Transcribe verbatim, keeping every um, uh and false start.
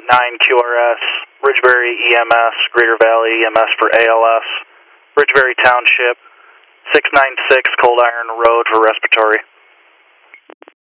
nine Q R S, Ridgeberry E M S, Greater Valley E M S for A L S, Ridgeberry Township, six nine six Cold Iron Road for respiratory.